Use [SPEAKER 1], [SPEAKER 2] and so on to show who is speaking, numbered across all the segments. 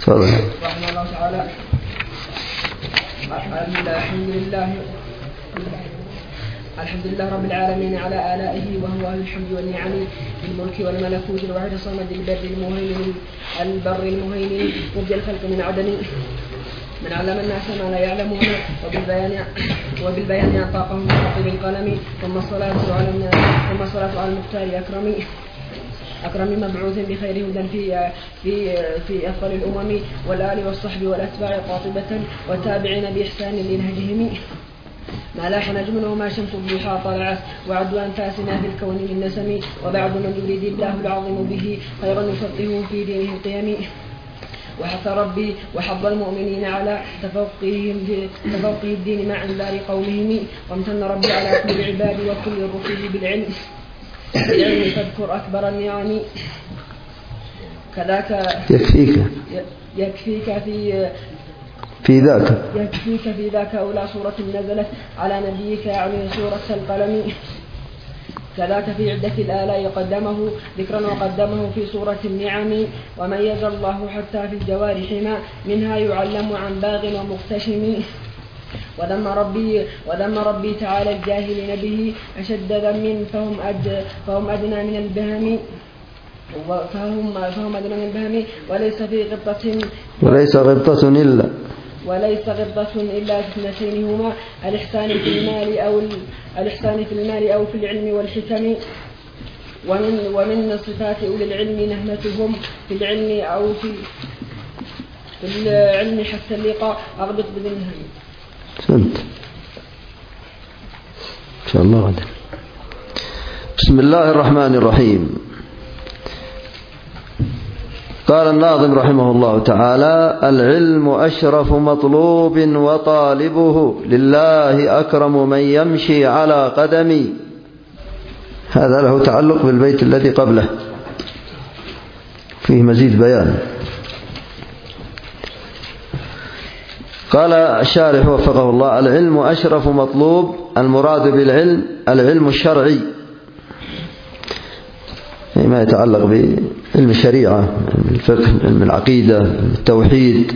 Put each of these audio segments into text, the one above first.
[SPEAKER 1] تفضل.
[SPEAKER 2] رحمه الله تعالى. الحمد لله رب العالمين على آلائه وهو أهل الحمد والنعم بالملك والملكوت الواحد الصمد البر المهيمن البر المهيمن مبدي الخلق من عدم من علم الناس ما لا يعلمون وبالبيان أعطاهم بخط بالقلم ثم الصلاة على المختار أكرم مبعوث بخير هدى في أفضل الأمم والآل والصحب والأتباع قاطبة والتابعين بإحسان لنهجهم ما لاح نجم وما شمس الضحى طلعت وعد أنفاسنا في الكون من نسم وبعد من يريد الله العظيم به خيرا يفقهه في دينه القيم وحث ربي وحض المؤمنين على تفقه الدين مع انذار قومهم وامتن ربي على كل العباد وكل الرسل بالعلم فاذكر أكبر النعم كذاك يكفيك في ذاك أولى سورة نزلت على نبيك يعني سورة القلم كذاك في عدة الآلاء قدمه ذكرا وقدمه في سورة النعم وميز الله حتى في الجوارح ما منها يعلم عن باغ ومقتشم وذم ربي تعالى الجاهلين به أشد ذم فهم أدنى من البهم وليس غبطة إلا اثنتين هما الإحسان في المال أو في العلم والحكم ومن صفات أولي العلم نهمتهم في العلم أو في العلم حتى اللقاء أغبط بذنهم.
[SPEAKER 1] سنت إن شاء الله غدا. بسم الله الرحمن الرحيم. قال الناظم رحمه الله تعالى: العلم أشرف مطلوب وطالبه لله أكرم من يمشي على قدمي. هذا له تعلق بالبيت الذي قبله، فيه مزيد بيان. قال الشارح وفقه الله: العلم أشرف مطلوب، المراد بالعلم العلم الشرعي، ما يتعلق بعلم الشريعة، علم الفقه، علم العقيدة، التوحيد.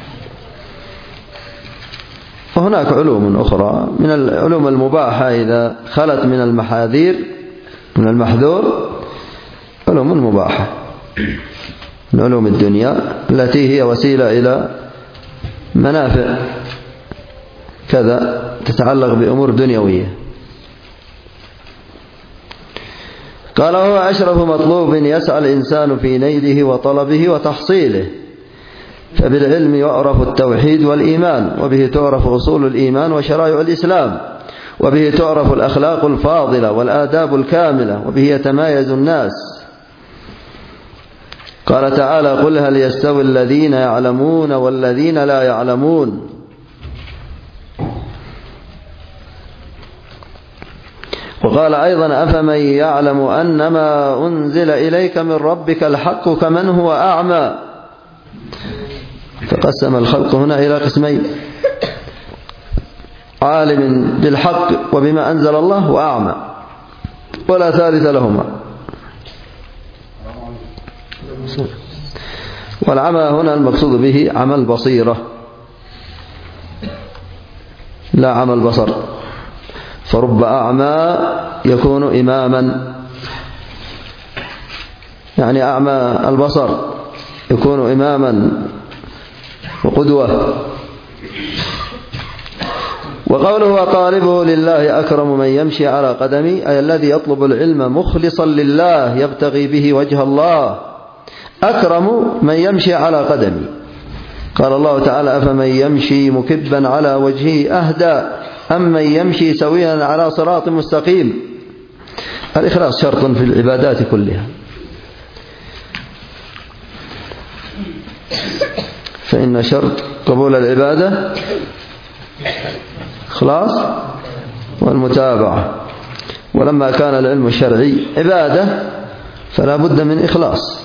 [SPEAKER 1] وهناك علوم أخرى من العلوم المباحة إذا خلت من المحاذير من المحذور، علوم مباحة من علوم الدنيا التي هي وسيلة إلى منافع كذا تتعلق بأمور دنيوية. قال: هو أشرف مطلوب يسعى الإنسان في نيله وطلبه وتحصيله، فبالعلم يعرف التوحيد والإيمان، وبه تعرف أصول الإيمان وشرائع الإسلام، وبه تعرف الأخلاق الفاضلة والآداب الكاملة، وبه يتمايز الناس. قال تعالى: قل هل يستوي الذين يعلمون والذين لا يعلمون. وقال أيضا: أفمن يعلم أنما أنزل إليك من ربك الحق كمن هو أعمى. تقسم الخلق هنا إلى قسمين: عالم بالحق وبما أنزل الله، وأعمى، ولا ثالث لهما. والعمى هنا المقصود به عمى البصيرة لا عمى البصر، فرب أعمى يكون إماما، يعني أعمى البصر يكون إماما وقدوة. وقوله: وطالبه لله أكرم من يمشي على قدمي، أي الذي يطلب العلم مخلصا لله يبتغي به وجه الله، أكرم من يمشي على قدمي. قال الله تعالى: أفمن يمشي مكبا على وجهه أهدى أم من يمشي سويا على صراط مستقيم. الإخلاص شرط في العبادات كلها، فإن شرط قبول العبادة إخلاص والمتابعة. ولما كان العلم الشرعي عبادة فلا بد من إخلاص.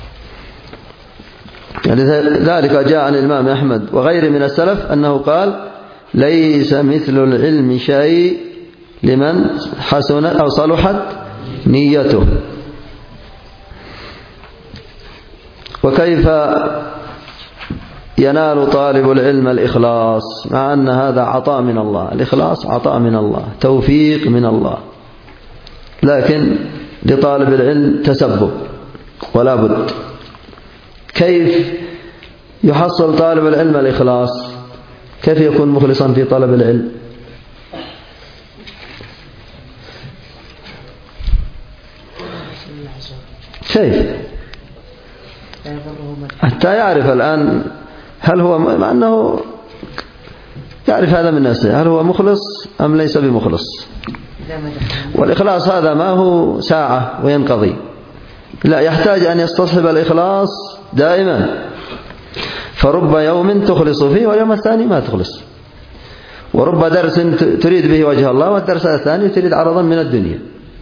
[SPEAKER 1] لذلك جاء عن الإمام أحمد وغيره من السلف أنه قال: ليس مثل العلم شيء لمن حسن أو صلحت نيته. وكيف ينال طالب العلم الإخلاص، مع أن هذا عطاء من الله، الإخلاص عطاء من الله، توفيق من الله، لكن لطالب العلم تسبب ولا بد. كيف يحصل طالب العلم الإخلاص؟ كيف يكون مخلصا في طلب العلم؟ كيف؟ حتى يعرف الآن هل هو، مع أنه يعرف هذا من نفسه، هل هو مخلص أم ليس بمخلص. والإخلاص هذا ما هو ساعة وينقضي، لا، يحتاج أن يستصحب الإخلاص دائما. فرب يوم تخلص فيه واليوم الثاني ما تخلص، ورب درس تريد به وجه الله والدرس الثاني تريد عرضا من الدنيا.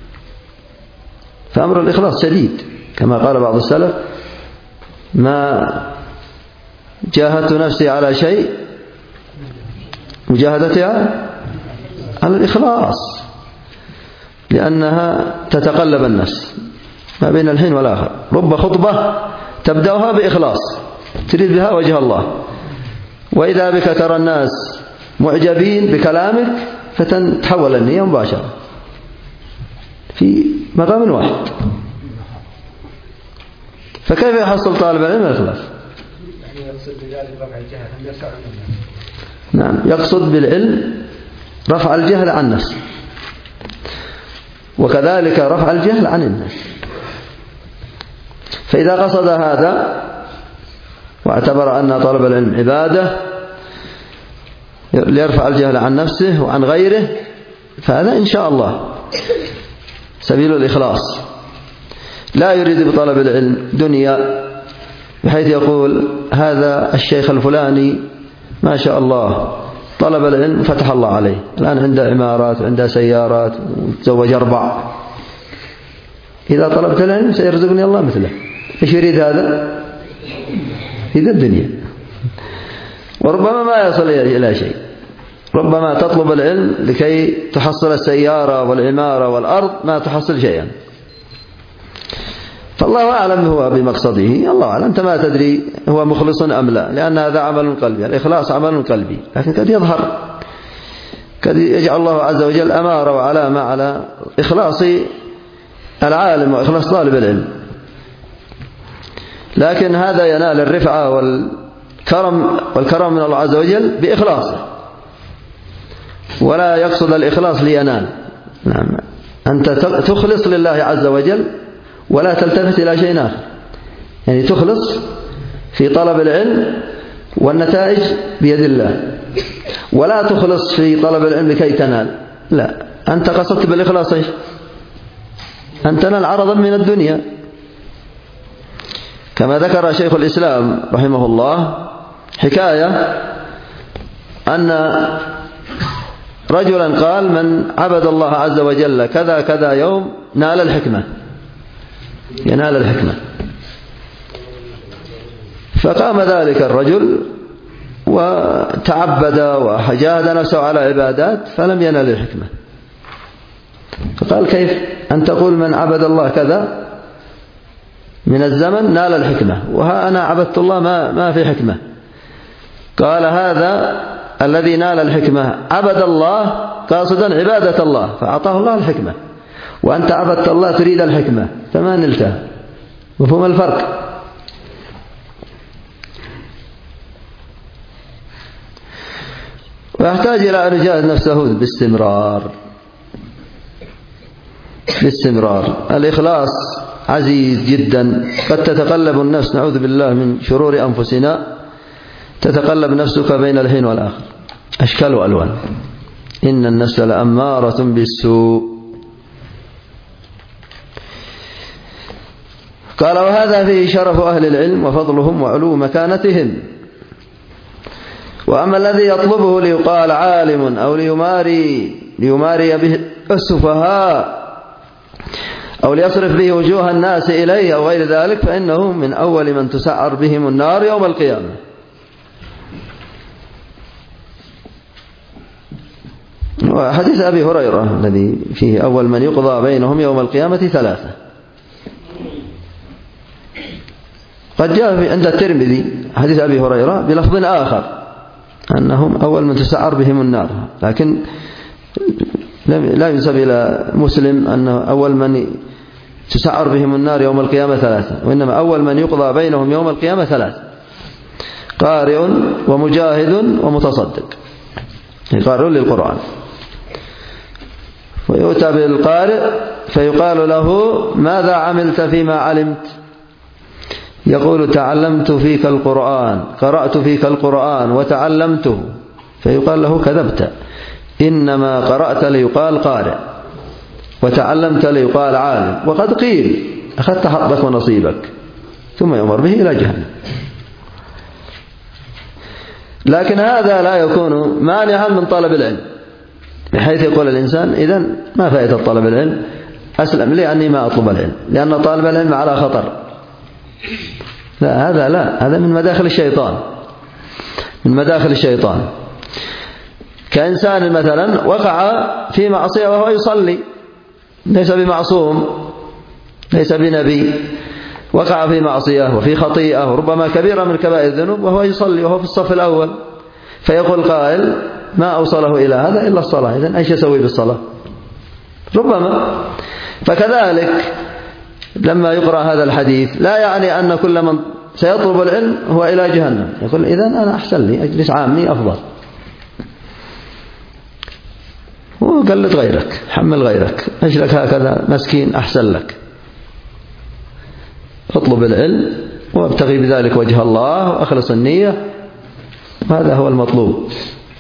[SPEAKER 1] فأمر الإخلاص شديد، كما قال بعض السلف: ما جاهدت نفسي على شيء مجاهدتها على الإخلاص، لأنها تتقلب النفس ما بين الحين والآخر. رب خطبة تبدأها بإخلاص تريد بها وجه الله، وإذا بك ترى الناس معجبين بكلامك فتتحول النية مباشرة في مقام واحد. فكيف يحصل طالب العلم الإخلاص؟
[SPEAKER 3] يقصد بذلك رفع الجهل عن النفس.
[SPEAKER 1] نعم، يقصد بالعلم رفع الجهل عن النفس، وكذلك رفع الجهل عن الناس. فإذا قصد هذا واعتبر أن طلب العلم عبادة ليرفع الجهل عن نفسه وعن غيره، فهذا إن شاء الله سبيل الإخلاص. لا يريد بطلب العلم دنيا بحيث يقول هذا الشيخ الفلاني ما شاء الله طلب العلم فتح الله عليه، الآن عنده عمارات وعنده سيارات وتزوج 4، إذا طلبت العلم سيرزقني الله مثله. إيش يريد هذا؟ يريد الدنيا، وربما ما يصل إلى شيء. ربما تطلب العلم لكي تحصل السيارة والعمارة والأرض، ما تحصل شيئا. فالله أعلم هو بمقصده، الله أعلم، أنت ما تدري هو مخلص أم لا، لأن هذا عمل قلبي، الإخلاص عمل قلبي، لكن قد يظهر، قد يجعل الله عز وجل أمارة وعلامة على إخلاص العالم وإخلاص طالب العلم. لكن هذا ينال الرفعة والكرم من الله عز وجل بإخلاصه، ولا يقصد الإخلاص لينال. نعم، أنت تخلص لله عز وجل ولا تلتفت إلى شيء آخر، يعني تخلص في طلب العلم والنتائج بيد الله، ولا تخلص في طلب العلم لكي تنال، لا، أنت قصدت بالإخلاص إيش؟ أن تنال عرضا من الدنيا. كما ذكر شيخ الإسلام رحمه الله حكاية أن رجلا قال: من عبد الله عز وجل كذا كذا يوم نال الحكمة، ينال الحكمة. فقام ذلك الرجل وتعبد وجاهد نفسه على عبادات فلم ينال الحكمة. فقال: كيف أن تقول من عبد الله كذا من الزمن نال الحكمة، وها أنا عبدت الله ما في حكمة؟ قال: هذا الذي نال الحكمة عبد الله قاصدا عبادة الله فأعطاه الله الحكمة، وأنت عبدت الله تريد الحكمة فما نلتها. مفهوم الفرق؟ ويحتاج إلى أن يجاهد نفسه باستمرار. الإخلاص عزيز جدا، قد تتقلب النفس، نعوذ بالله من شرور أنفسنا، تتقلب نفسك بين الحين والآخر، أشكال وألوان. إن النفس لأمارة بالسوء. قال: وهذا فيه شرف أهل العلم وفضلهم وعلو مكانتهم. وأما الذي يطلبه ليقال عالم أو ليماري به السفهاء أو ليصرف به وجوه الناس إليه أو غير ذلك، فإنه من أول من تسعر بهم النار يوم القيامة. وحديث أبي هريرة الذي فيه أول من يقضى بينهم يوم القيامة 3. قد جاء عند الترمذي حديث أبي هريرة بلفظ آخر أنهم أول من تسعر بهم النار، لكن لا ينسب إلى مسلم أنه أول من تسعر بهم النار يوم القيامة 3، وإنما أول من يقضى بينهم يوم القيامة 3، قارئ ومجاهد ومتصدق، قارئ للقرآن. ويؤتى بالقارئ فيقال له ماذا عملت فيما علمت؟ يقول تعلمت فيك القرآن، قرأت فيك القرآن وتعلمته، فيقال له كذبت، إنما قرأت ليقال قارئ وتعلمت ليقال عالم، وقد قيل أخذت حظك ونصيبك، ثم يؤمر به إلى جهنم. لكن هذا لا يكون مانعا من طلب العلم، بحيث يقول الإنسان إذن ما فائدة طلب العلم، أسلم لي أني ما أطلب العلم لأن طالب العلم على خطر. لا، هذا من مداخل الشيطان، من مداخل الشيطان. كإنسان مثلا وقع في معصية وهو يصلي، ليس بمعصوم، ليس بنبي، وقع في معصية وفي خطيئة وربما كبيرة من كبائر الذنوب وهو يصلي وهو في الصف الأول، فيقول قائل ما أوصله إلى هذا إلا الصلاة، إذن أيش يسوي بالصلاة؟ ربما. فكذلك لما يقرأ هذا الحديث لا يعني أن كل من سيطلب العلم هو إلى جهنم، يقول إذن أنا أحسن لي أجلس عامي أفضل، وقلد غيرك، حمل غيرك، أجلك هكذا مسكين أحسن لك. اطلب العلم وابتغي بذلك وجه الله وأخلص النية، هذا هو المطلوب.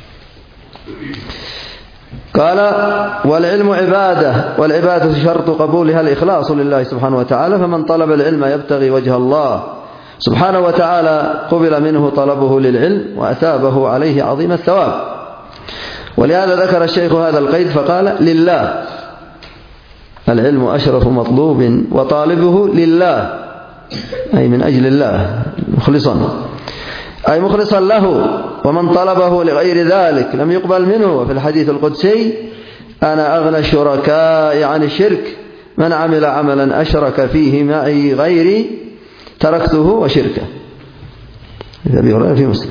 [SPEAKER 1] قال والعلم عبادة، والعبادة شرط قبولها الإخلاص لله سبحانه وتعالى، فمن طلب العلم يبتغي وجه الله سبحانه وتعالى قبل منه طلبه للعلم وأثابه عليه عظيم الثواب. ولهذا ذكر الشيخ هذا القيد فقال لله، العلم أشرف مطلوب وطالبه لله، أي من أجل الله مخلصا، أي مخلصا له. ومن طلبه لغير ذلك لم يقبل منه. وفي الحديث القدسي أنا أغنى الشركاء عن الشرك، من عمل عملا أشرك فيه معي غيري تركته وشركه. أبي هريرة في مسلم.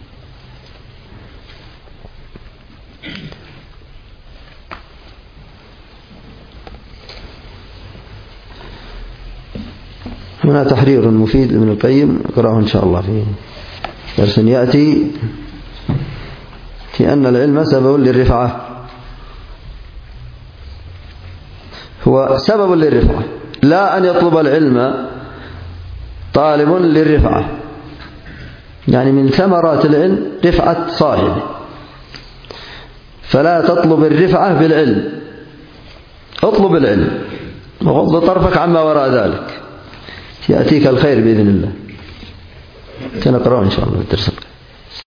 [SPEAKER 1] هنا تحرير مفيد لابن القيم، اقرأه إن شاء الله في درس يأتي، في أن العلم سبب للرفعة، هو سبب للرفعة، لا أن يطلب العلم طالب للرفعة، يعني من ثمرات العلم رفعة صاحبه، فلا تطلب الرفعة بالعلم، اطلب العلم وغض طرفك عما وراء ذلك، يأتيك الخير بإذن الله. سنقرأه إن شاء الله في الدرس.